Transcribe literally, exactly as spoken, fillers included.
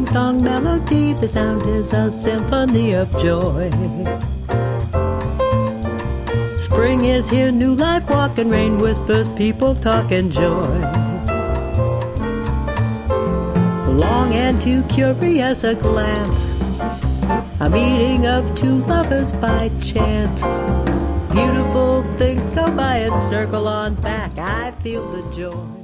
sing-song melody, the sound is a symphony of joy. Spring is here, new life walking, rain whispers, people talking joy. Long and too curious a glance, a meeting of two lovers by chance. Beautiful things go by and circle on back, I feel the joy.